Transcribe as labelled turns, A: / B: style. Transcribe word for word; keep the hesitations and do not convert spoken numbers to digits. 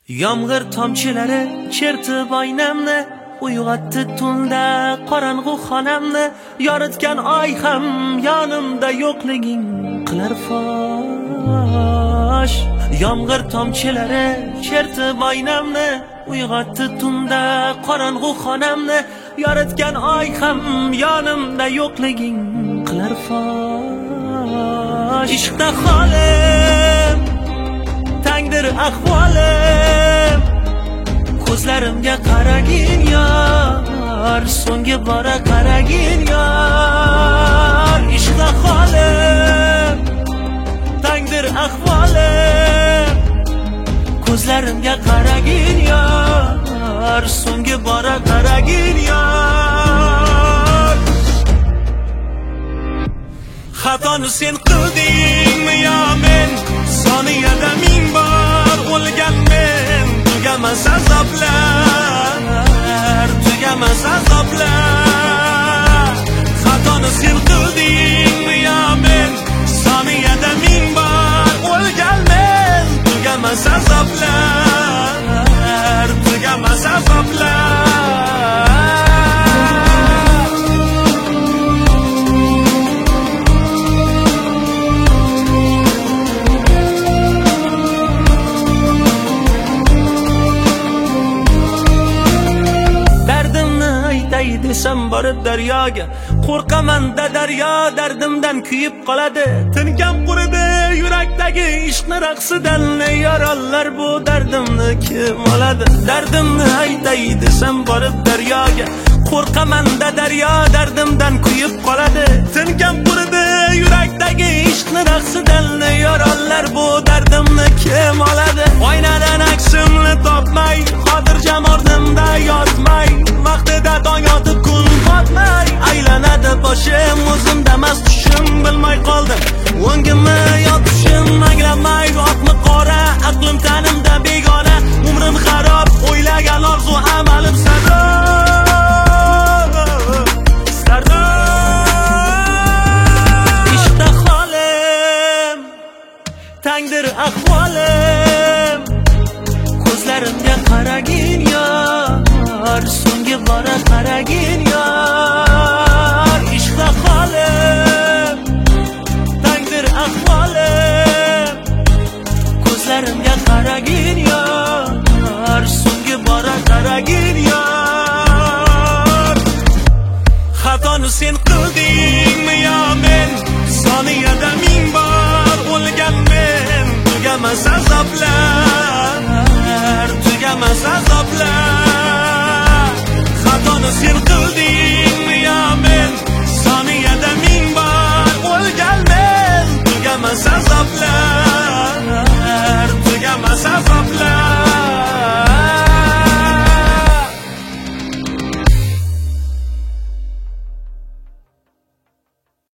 A: Yomg'ir tomchilari chertib oynamni, uyg'otdi tunda qorong'u xonamni. Yoritgan oy ham yonimda yo'qliging qilar fosh. Yomg'ir tomchilari chertib oynamni, uyg'otdi tunda qorong'u xonamni. Yoritgan oy ham yonimda yo'qliging qilar fosh. Ishqda holim tangdir ahvolim, ko'zlarimga qaragin yor, so'nggi bora qaragin yor. Ishqda holim tangdir ahvolim, ko'zlarimga qaragin yor, so'nggi bora qaragin yor. Xatoni sen qildingmi yo men, soniyada ming bor o'lgan men. Tugamas azoblar, tugamas azoblar. Xatoni sen qildingmi yo men, soniyada ming bor o'lgan men. Tugamas azoblar, tugamas azoblar. Desam borib daryoga, qo'rqaman-da daryo dardimdan kuyib qoladi. Tinkam quridi yurakdagi ishqni raqsidan, yorollar bu dardimni kim oladi? Dardimni aytay desam borib daryoga, qo'rqaman-da daryo dardimdan kuyib qoladi. Tinkam quridi yurakdagi ishqni raqsidan, yorollar bu dardimni kim oladi? Oynadan aksimni topmay, xotirjam o'rnimda yotmay, vaqtida tong otib kun botmay, aylanadi boshim, o'zimda mast tushim, bilmay qoldim o'ngimni yotishim. Anglamay oqmi qora, aqlim tanimda begona, umrim xarob, o'ylagan orzu amalim sarob, sarob. Ishqda holim tangdir ahvolim, ko'zlarimga qaragin yor, so'nggi bora qaragin yor. Ishqda holim tangdir ahvolim, ko'zlarimga qaragin yor, so'nggi bora qaragin yor. Xatoni sen qildingmi yo men, soniyada ming bor o'lgan men. Tugamas azoblar, tugamas azoblar. Xatoni sen qildingmi yo men, soniyada ming bor o'lgan men. Tugamas azoblar.